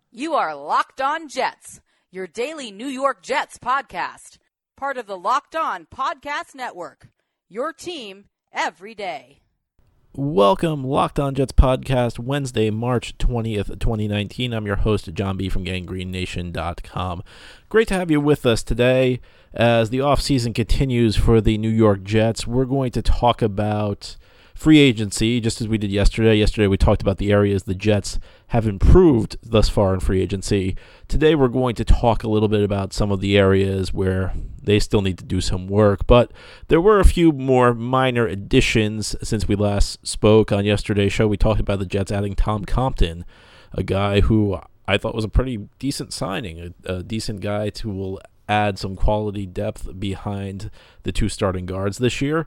You are Locked On Jets, your daily New York Jets podcast. Part of the Locked On Podcast Network, your team every day. Welcome, Locked On Jets podcast, Wednesday, March 20th, 2019. I'm your host, John B. from GangreneNation.com. Great to have you with us today. As the offseason continues for the New York Jets, we're going to talk about free agency, just as we did yesterday. Yesterday we talked about the areas the Jets have improved thus far in free agency. Today we're going to talk a little bit about some of the areas where they still need to do some work, but there were a few more minor additions since we last spoke. On yesterday's show, we talked about the Jets adding Tom Compton, a guy who I thought was a pretty decent signing, a decent guy who will add some quality depth behind the two starting guards this year.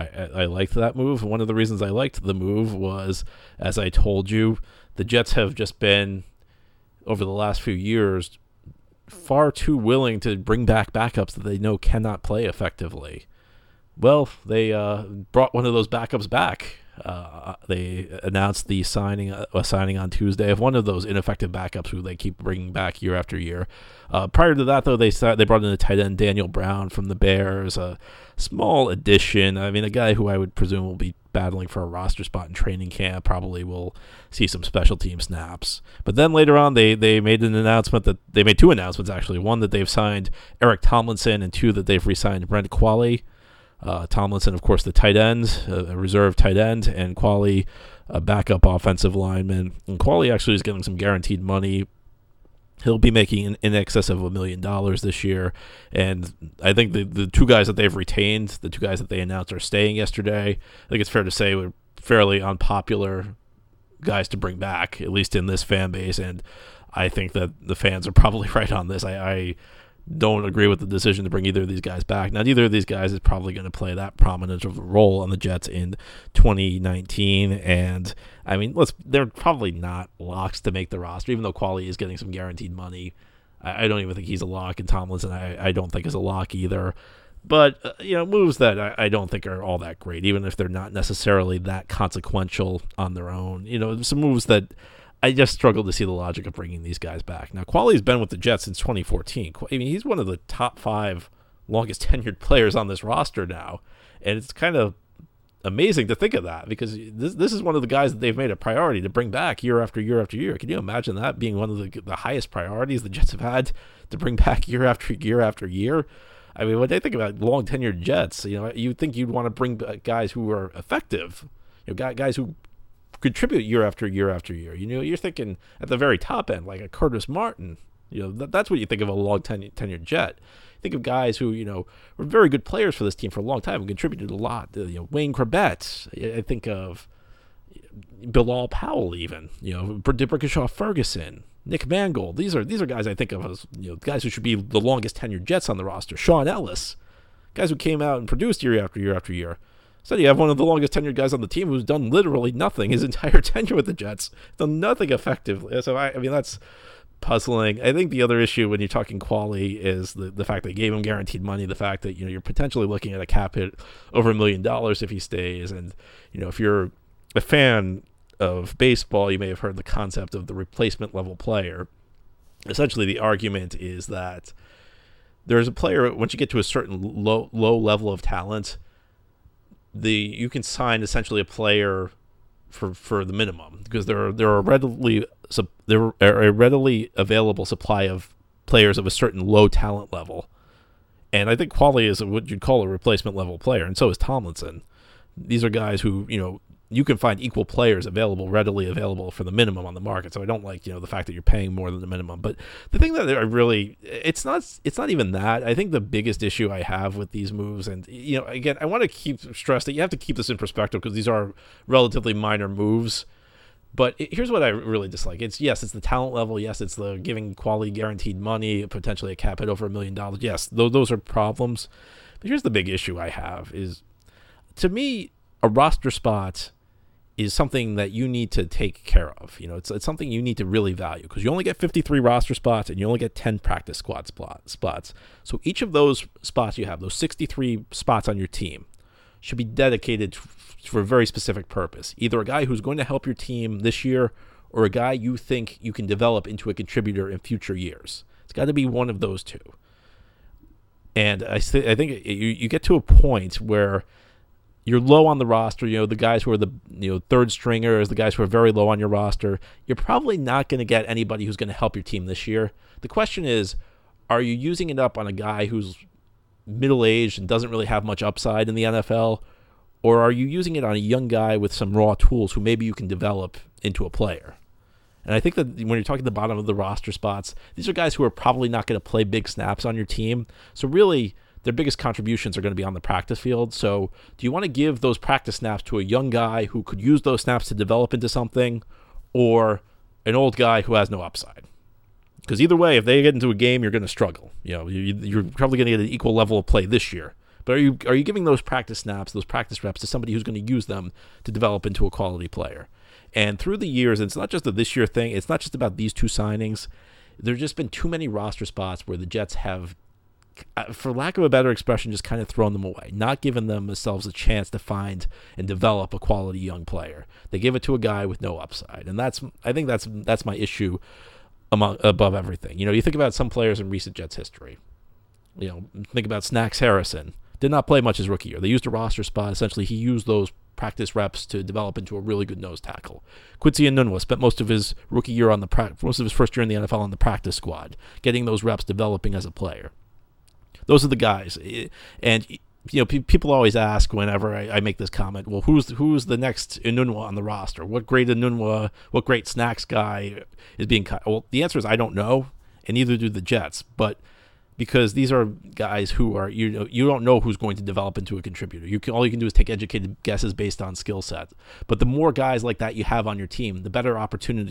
I liked that move. One of the reasons I liked the move was, as I told you, the Jets have just been, over the last few years, far too willing to bring back backups that they know cannot play effectively. Well, they brought one of those backups back. They announced the signing on Tuesday of one of those ineffective backups who they keep bringing back year after year. Prior to that, though, they brought in the tight end Daniel Brown from the Bears, a small addition. I mean, a guy who I would presume will be battling for a roster spot in training camp, probably will see some special team snaps. But then later on, they made an announcement that they made two announcements, actually. One, that they've signed Eric Tomlinson, and two, that they've re-signed Brent Qualley. Tomlinson, of course, the tight end, a reserve tight end, and Qualley, a backup offensive lineman. And Qualley actually is getting some guaranteed money. He'll be making in excess of $1 million this year. And I think the two guys that they've retained, the two guys that they announced are staying yesterday, I think it's fair to say were fairly unpopular guys to bring back, at least in this fan base. And I think that the fans are probably right on this. I don't agree with the decision to bring either of these guys back. Now, neither of these guys is probably going to play that prominent of a role on the Jets in 2019. And, I mean, they're probably not locks to make the roster, even though Qualley is getting some guaranteed money. I don't even think he's a lock, and Tomlinson I don't think is a lock either. But, moves that I don't think are all that great, even if they're not necessarily that consequential on their own. Some moves that I just struggle to see the logic of bringing these guys back. Now, Qualley's been with the Jets since 2014. I mean, he's one of the top 5 longest tenured players on this roster now, and it's kind of amazing to think of that, because this is one of the guys that they've made a priority to bring back year after year after year. Can you imagine that being one of the highest priorities the Jets have had to bring back year after year after year? I mean, when they think about long tenured Jets, you'd think you'd want to bring back guys who are effective, guys who contribute year after year after year. You're thinking at the very top end, like a Curtis Martin. That's what you think of a long tenured Jet. Think of guys who were very good players for this team for a long time and contributed a lot. Wayne Corbett. I think of Bilal Powell, even D'Brickashaw Ferguson, Nick Mangold. These are guys I think of as guys who should be the longest tenured Jets on the roster. Sean Ellis, guys who came out and produced year after year after year. So you have one of the longest tenured guys on the team who's done literally nothing his entire tenure with the Jets, done nothing effectively. So I mean that's puzzling. I think the other issue when you're talking Qualley is the fact they gave him guaranteed money, the fact that you're potentially looking at a cap hit over $1 million if he stays, and if you're a fan of baseball, you may have heard the concept of the replacement level player. Essentially, the argument is that there's a player, once you get to a certain low level of talent, you can sign essentially a player for the minimum, because there are a readily available supply of players of a certain low talent level, and I think Qualley is what you'd call a replacement level player, and so is Tomlinson. These are guys who you can find equal players readily available for the minimum on the market. So I don't like, the fact that you're paying more than the minimum. But the thing that it's not even that. I think the biggest issue I have with these moves, and, again, I want to keep stress that you have to keep this in perspective because these are relatively minor moves. But here's what I really dislike. It's the talent level. Yes, it's the giving Qualley guaranteed money, potentially a cap hit over $1 million. Yes, those are problems. But here's the big issue I have is, to me, a roster spot is something that you need to take care of. It's something you need to really value, because you only get 53 roster spots and you only get 10 practice squad spots. So each of those spots you have, those 63 spots on your team, should be dedicated for a very specific purpose. Either a guy who's going to help your team this year, or a guy you think you can develop into a contributor in future years. It's got to be one of those two. And I think you get to a point where you're low on the roster. The guys who are the third stringers, the guys who are very low on your roster, you're probably not going to get anybody who's going to help your team this year. The question is, are you using it up on a guy who's middle-aged and doesn't really have much upside in the NFL, or are you using it on a young guy with some raw tools who maybe you can develop into a player? And I think that when you're talking the bottom of the roster spots, these are guys who are probably not going to play big snaps on your team. So really, their biggest contributions are going to be on the practice field. So do you want to give those practice snaps to a young guy who could use those snaps to develop into something, or an old guy who has no upside? Because either way, if they get into a game, you're going to struggle. You're probably going to get an equal level of play this year. But are you giving those practice snaps, those practice reps to somebody who's going to use them to develop into a quality player? And through the years, and it's not just a this year thing, it's not just about these two signings. There's just been too many roster spots where the Jets have, for lack of a better expression, just kind of thrown them away, not giving themselves a chance to find and develop a quality young player. They give it to a guy with no upside. And I think that's my issue above everything. You think about some players in recent Jets history. Think about Snacks Harrison. Did not play much his rookie year. They used a roster spot. Essentially, he used those practice reps to develop into a really good nose tackle. Quincy Enunwa spent most of his rookie year most of his first year in the NFL on the practice squad, getting those reps, developing as a player. Those are the guys. And people always ask whenever I make this comment, well, who's the next Enunwa on the roster? What great Snacks guy is being cut? Well, the answer is I don't know, and neither do the Jets. But because these are guys who are you don't know who's going to develop into a contributor. All you can do is take educated guesses based on skill set. But the more guys like that you have on your team, the better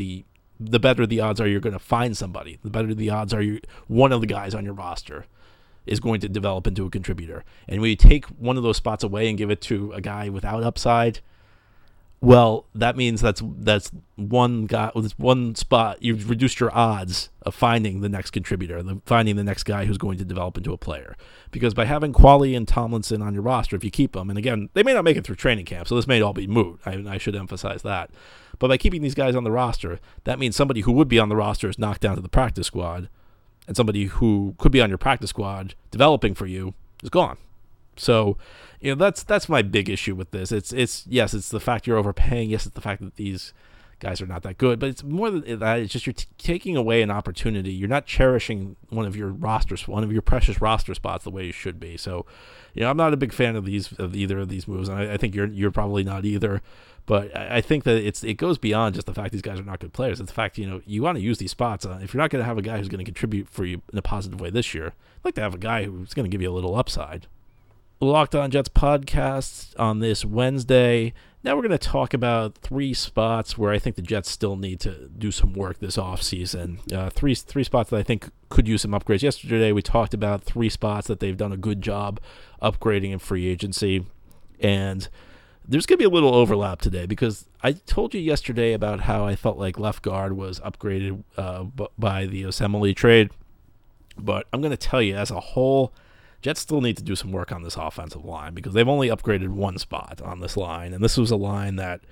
the odds are you're going to find somebody. The better the odds are one of the guys on your roster is going to develop into a contributor. And when you take one of those spots away and give it to a guy without upside, well, that means that's one guy with one spot. You've reduced your odds of finding the next contributor, finding the next guy who's going to develop into a player. Because by having Qualley and Tomlinson on your roster, if you keep them, and again, they may not make it through training camp, so this may all be moot. I should emphasize that. But by keeping these guys on the roster, that means somebody who would be on the roster is knocked down to the practice squad, and somebody who could be on your practice squad developing for you is gone. So, that's my big issue with this. It's the fact you're overpaying. Yes, it's the fact that these guys are not that good. But it's more than that. It's just you're taking away an opportunity. You're not cherishing one of your precious roster spots the way you should be. So, I'm not a big fan of either of these moves, and I think you're probably not either. But I think that it goes beyond just the fact these guys are not good players. It's the fact you want to use these spots. If you're not going to have a guy who's going to contribute for you in a positive way this year, I'd like to have a guy who's going to give you a little upside. Locked On Jets podcast on this Wednesday. Now we're going to talk about 3 spots where I think the Jets still need to do some work this offseason. Three spots that I think could use some upgrades. Yesterday we talked about 3 spots that they've done a good job upgrading in free agency. And there's going to be a little overlap today because I told you yesterday about how I felt like left guard was upgraded by the Osemele trade. But I'm going to tell you, as a whole, Jets still need to do some work on this offensive line because they've only upgraded 1 spot on this line. And this was a line that,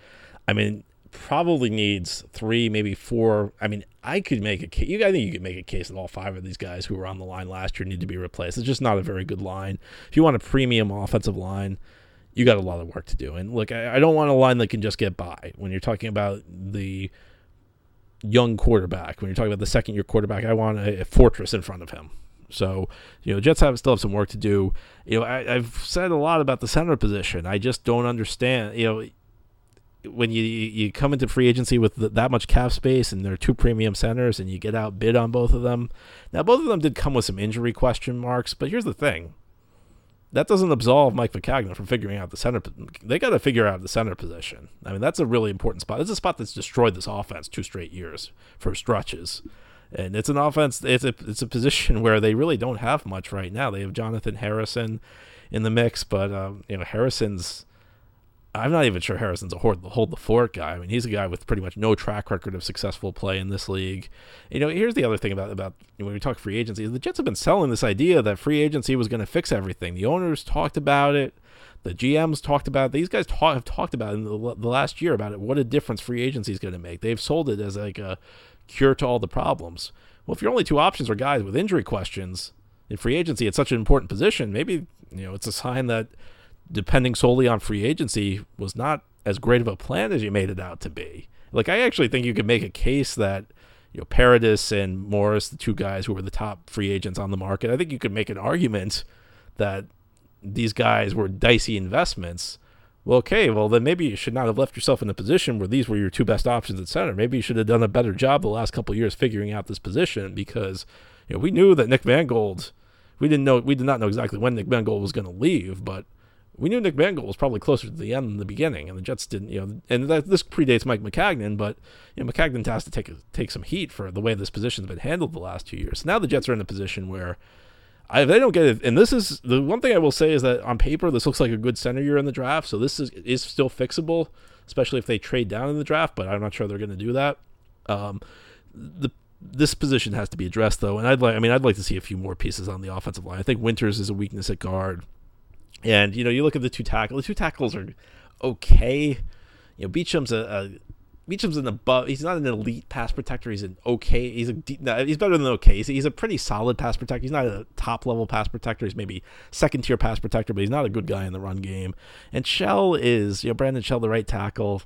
probably needs 3, maybe 4. I could make a case. I think you could make a case that all 5 of these guys who were on the line last year need to be replaced. It's just not a very good line. If you want a premium offensive line, you got a lot of work to do. And look, I don't want a line that can just get by. When you're talking about the young quarterback, when you're talking about the second-year quarterback, I want a fortress in front of him. So, Jets still have some work to do. I've said a lot about the center position. I just don't understand. When you come into free agency with that much cap space and there are 2 premium centers and you get outbid on both of them. Now, both of them did come with some injury question marks, but here's the thing. That doesn't absolve Mike Maccagnan from figuring out the center. They got to figure out the center position. That's a really important spot. It's a spot that's destroyed this offense 2 straight years for stretches. And it's an offense, it's a position where they really don't have much right now. They have Jonathan Harrison in the mix, but Harrison's, I'm not even sure Harrison's a hold the fort guy. He's a guy with pretty much no track record of successful play in this league. Here's the other thing about when we talk free agency, the Jets have been selling this idea that free agency was going to fix everything. The owners talked about it. The GMs talked about, these guys have talked about in the last year about it, what a difference free agency is going to make. They've sold it as like a cure to all the problems. Well, if your only two options are guys with injury questions in free agency at such an important position, maybe it's a sign that depending solely on free agency was not as great of a plan as you made it out to be. Like, I actually think you could make a case that Paredes and Morris, the two guys who were the top free agents on the market, I think you could make an argument that these guys were dicey investments. Well, okay, well, then maybe you should not have left yourself in a position where these were your two best options at center. Maybe you should have done a better job the last couple of years figuring out this position, because we knew that Nick Mangold, we did not know exactly when Nick Mangold was going to leave, but we knew Nick Mangold was probably closer to the end than the beginning, and the Jets didn't, and this predates Mike Maccagnan, but Maccagnan has to take some heat for the way this position's been handled the last 2 years. So now the Jets are in a position where if they don't get it, and this is the one thing I will say is that on paper this looks like a good center year in the draft, so this is still fixable, especially if they trade down in the draft, but I'm not sure they're going to do that. This position has to be addressed though, and I'd like to see a few more pieces on the offensive line. I think Winters is a weakness at guard. And, you look at the two tackles. The two tackles are okay. Beacham's an above. He's not an elite pass protector. He's an okay. He's better than okay. He's a pretty solid pass protector. He's not a top-level pass protector. He's maybe second-tier pass protector, but he's not a good guy in the run game. And Shell is, Brandon Shell, the right tackle.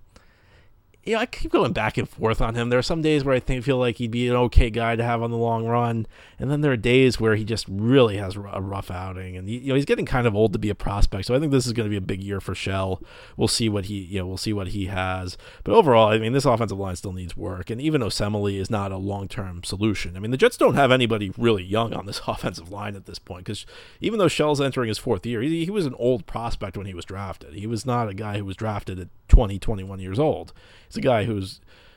I keep going back and forth on him. There are some days where I feel like he'd be an okay guy to have on the long run, and then there are days where he just really has a rough outing, and he's getting kind of old to be a prospect. So I think this is going to be a big year for Shell. We'll see what he has. But overall, this offensive line still needs work, and even Osemele is not a long-term solution. The Jets don't have anybody really young on this offensive line at this point, because even though Shell's entering his fourth year, he was an old prospect when he was drafted. He was not a guy who was drafted at 20, 21 years old. He's a guy who's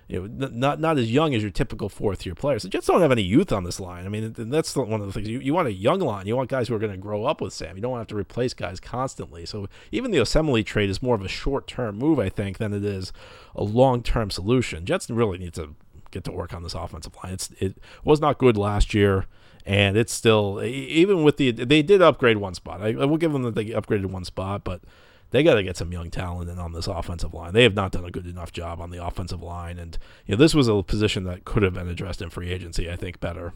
not as young as your typical fourth-year player. So the Jets don't have any youth on this line. That's one of the things. You want a young line. You want guys who are going to grow up with Sam. You don't want to have to replace guys constantly. So even the Osemele trade is more of a short-term move, I think, than it is a long-term solution. Jets really need to get to work on this offensive line. It was not good last year, and it's still, even with they did upgrade one spot. I will give them that they upgraded one spot, but they got to get some young talent in on this offensive line. They have not done a good enough job on the offensive line, and this was a position that could have been addressed in free agency, I think, better.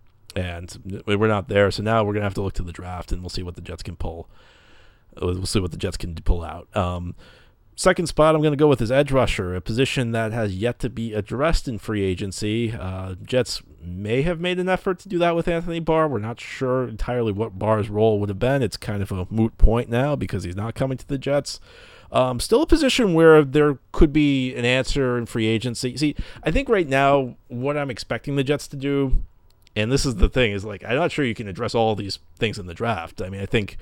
And we're not there, so now we're going to have to look to the draft, and we'll see what the Jets can pull. We'll see what the Jets can pull out. Second spot I'm going to go with is edge rusher, a position that has yet to be addressed in free agency. Jets may have made an effort to do that with Anthony Barr. We're not sure entirely what Barr's role would have been. It's kind of a moot point now because he's not coming to the Jets. Still a position where there could be an answer in free agency. See, I think right now what I'm expecting the Jets to do, and this is the thing, is I'm not sure you can address all these things in the draft. I think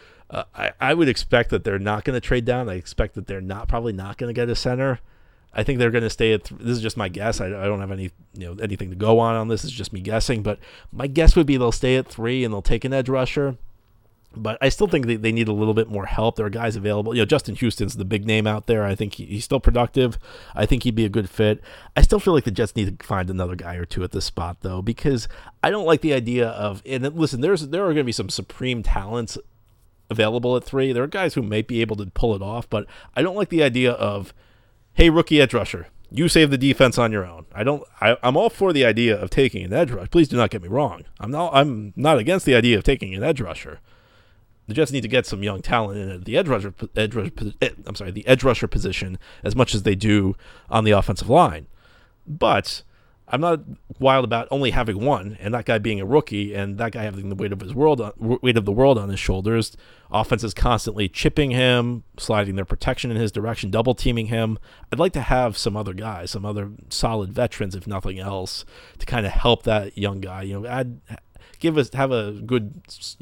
I would expect that they're not going to trade down. I expect that they're probably not going to get a center. I think they're going to stay at this is just my guess. I don't have any anything to go on this. It's just me guessing. But my guess would be they'll stay at 3 and they'll take an edge rusher. But I still think they need a little bit more help. There are guys available. Justin Houston's the big name out there. I think he's still productive. I think he'd be a good fit. I still feel like the Jets need to find another guy or two at this spot, though, because I don't like the idea of – and listen, there are going to be some supreme talents available at 3. There are guys who might be able to pull it off, but I don't like the idea of, hey, rookie edge rusher, you save the defense on your own. I'm all for the idea of taking an edge rusher. Please do not get me wrong. I'm not against the idea of taking an edge rusher. The Jets need to get some young talent in at the the edge rusher position as much as they do on the offensive line. But I'm not wild about only having one, and that guy being a rookie, and that guy having the weight of the world on his shoulders. Offense is constantly chipping him, sliding their protection in his direction, double teaming him. I'd like to have some other guys, some other solid veterans, if nothing else, to kind of help that young guy. Have a good,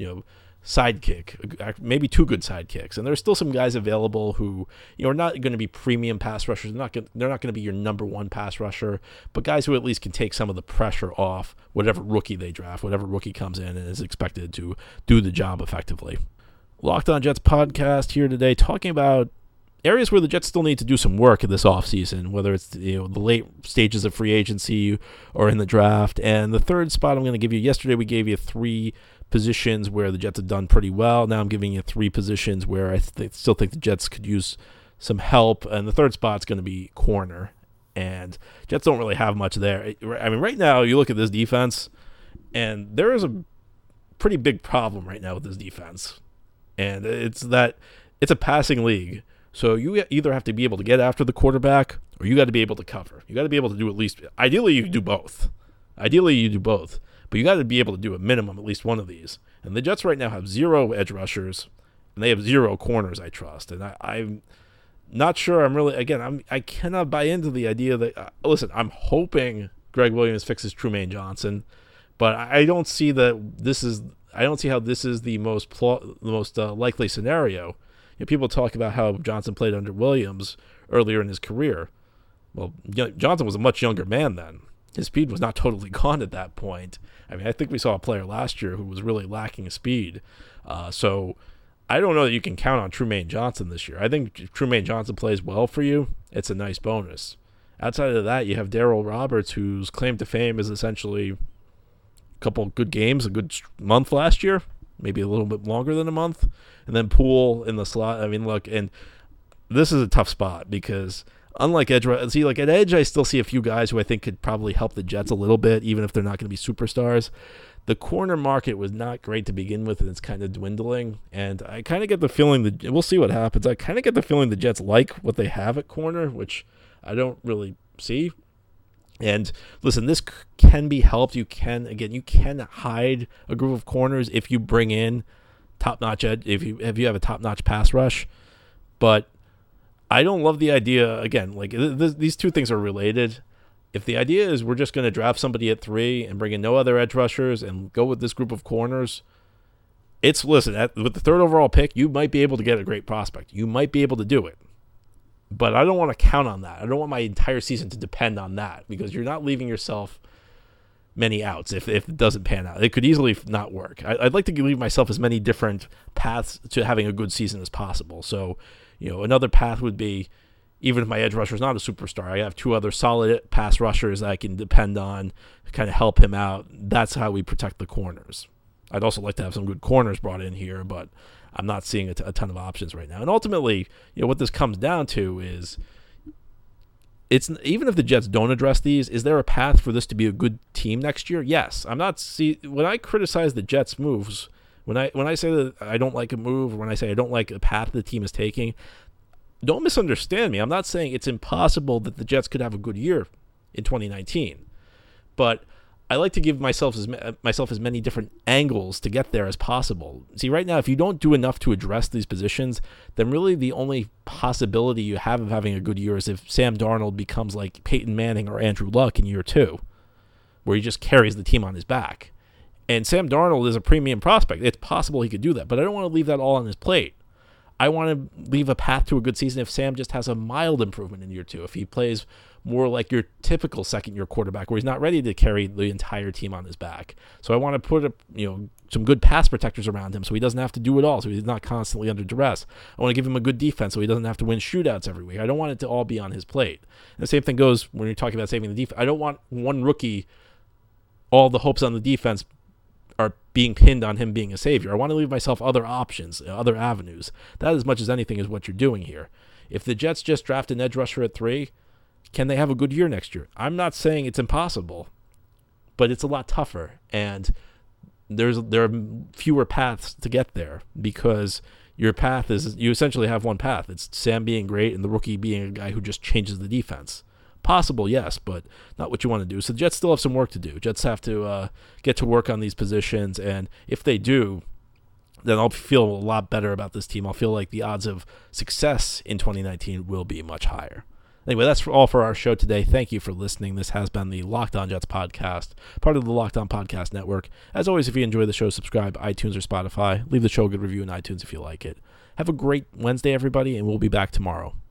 sidekick, maybe 2 good sidekicks. And there's still some guys available who are not going to be premium pass rushers. They're not going to be your number 1 pass rusher, but guys who at least can take some of the pressure off whatever rookie they draft, whatever rookie comes in and is expected to do the job effectively. Locked On Jets podcast here today, talking about areas where the Jets still need to do some work in this offseason, whether it's the late stages of free agency or in the draft. And the third spot I'm going to give you, yesterday we gave you 3 positions where the Jets have done pretty well. Now I'm giving you 3 positions where I still think the Jets could use some help. And the third spot's going to be corner. And Jets don't really have much there. I mean, right now you look at this defense, and there is a pretty big problem right now with this defense. And it's a passing league. So you either have to be able to get after the quarterback or you got to be able to cover. You got to be able to do at least, ideally you do both. But you got to be able to do a minimum, at least one of these. And the Jets right now have 0 edge rushers, and they have 0 corners, I trust. And I'm not sure I cannot buy into the idea that, listen, I'm hoping Greg Williams fixes Trumaine Johnson, but I don't see how this is the most likely scenario. People talk about how Johnson played under Williams earlier in his career. Well, Johnson was a much younger man then. His speed was not totally gone at that point. I mean, I think we saw a player last year who was really lacking speed. So I don't know that you can count on Trumaine Johnson this year. I think if Trumaine Johnson plays well for you, it's a nice bonus. Outside of that, you have Darryl Roberts, whose claim to fame is essentially a couple good games, a good month last year, maybe a little bit longer than a month. And then Poole in the slot. I mean, look, and this is a tough spot because unlike edge, at edge, I still see a few guys who I think could probably help the Jets a little bit, even if they're not going to be superstars. The corner market was not great to begin with, and it's kind of dwindling. And I kind of get the feeling that we'll see what happens. I kind of get the feeling the Jets like what they have at corner, which I don't really see. And listen, this can be helped. You can hide a group of corners if you bring in top-notch edge, if you have a top-notch pass rush. But I don't love the idea, again, like these two things are related. If the idea is we're just going to draft somebody at 3 and bring in no other edge rushers and go with this group of corners, with the 3rd overall pick, you might be able to get a great prospect. You might be able to do it. But I don't want to count on that. I don't want my entire season to depend on that because you're not leaving yourself many outs if it doesn't pan out. It could easily not work. I'd like to leave myself as many different paths to having a good season as possible. So, another path would be, even if my edge rusher is not a superstar, I have 2 other solid pass rushers I can depend on to kind of help him out. That's how we protect the corners. I'd also like to have some good corners brought in here, but I'm not seeing a ton of options right now. And ultimately, what this comes down to is, even if the Jets don't address these, is there a path for this to be a good team next year? Yes. When I criticize the Jets' moves, when I say that I don't like a move, or when I say I don't like a path the team is taking, don't misunderstand me. I'm not saying it's impossible that the Jets could have a good year in 2019, but I like to give myself as many different angles to get there as possible. See, right now, if you don't do enough to address these positions, then really the only possibility you have of having a good year is if Sam Darnold becomes like Peyton Manning or Andrew Luck in year 2, where he just carries the team on his back. And Sam Darnold is a premium prospect. It's possible he could do that, but I don't want to leave that all on his plate. I want to leave a path to a good season if Sam just has a mild improvement in year 2, if he plays more like your typical second-year quarterback where he's not ready to carry the entire team on his back. So I want to put some good pass protectors around him so he doesn't have to do it all, so he's not constantly under duress. I want to give him a good defense so he doesn't have to win shootouts every week. I don't want it to all be on his plate. And the same thing goes when you're talking about saving the defense. I don't want one rookie, all the hopes on the defense are being pinned on him being a savior. I want to leave myself other options, other avenues. That, as much as anything, is what you're doing here. If the Jets just draft an edge rusher at 3, can they have a good year next year? I'm not saying it's impossible, but it's a lot tougher, and there are fewer paths to get there because your path is, you essentially have one path. It's Sam being great and the rookie being a guy who just changes the defense. Possible, yes, but not what you want to do. So the Jets still have some work to do. Jets have to get to work on these positions, and if they do, then I'll feel a lot better about this team. I'll feel like the odds of success in 2019 will be much higher. Anyway, that's all for our show today. Thank you for listening. This has been the Locked On Jets podcast, part of the Locked On Podcast Network. As always, if you enjoy the show, subscribe iTunes or Spotify. Leave the show a good review in iTunes if you like it. Have a great Wednesday, everybody, and we'll be back tomorrow.